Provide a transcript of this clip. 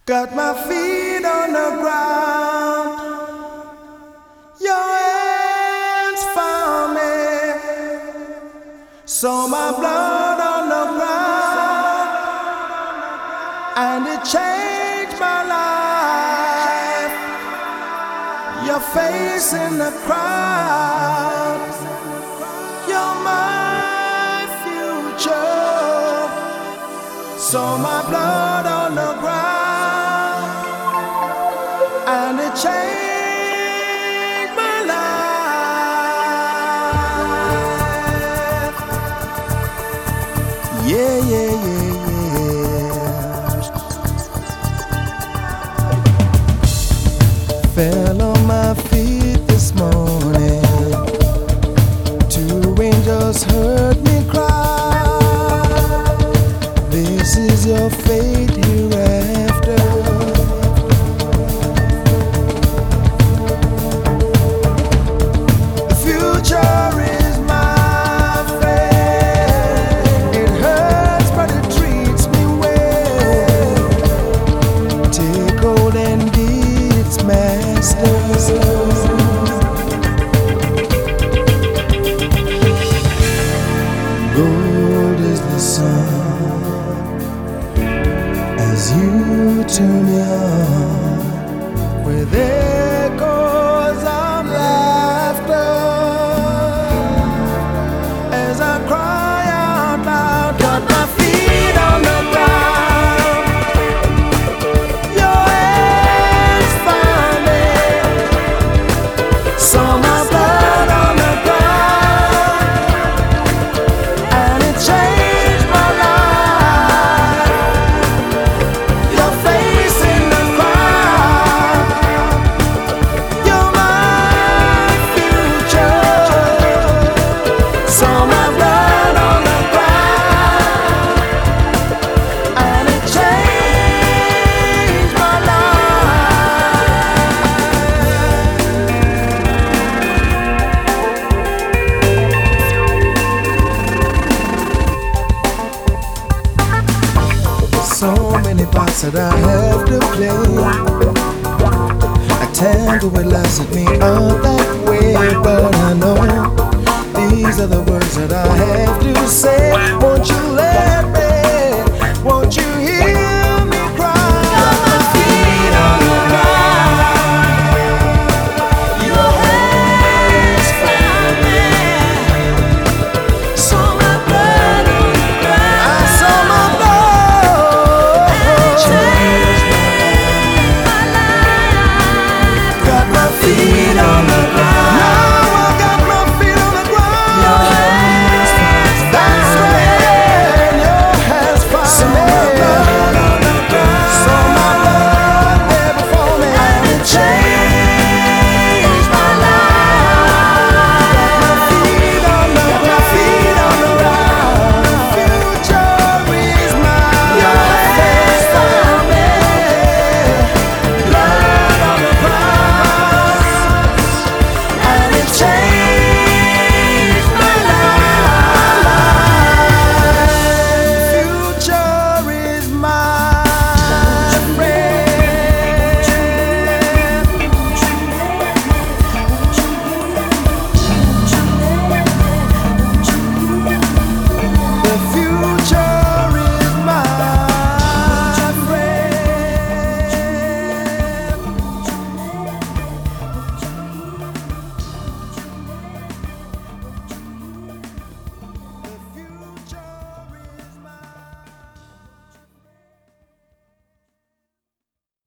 Got my feet on the ground, your hands found me, saw my blood on the ground, and it changed my life. Your face in the crowd, you're my future, saw my blood on the ground, and it changed my life. Yeah, yeah, yeah, yeah. Fell on my feet this morning, two angels heard me cry. This is your fate hereafter. Gold is the sun as you turn me on, with echoes of laughter as I cry out loud. Got my feet on the ground, your hands found me, saw my blood on the ground, and it changed my life. Your face in the crowd, you're my future, saw my blood on the ground, and it changed my life. So many parts that I have to play, I tangle with lies that me up that way, but I know these are the words that I have to say. Won't you let me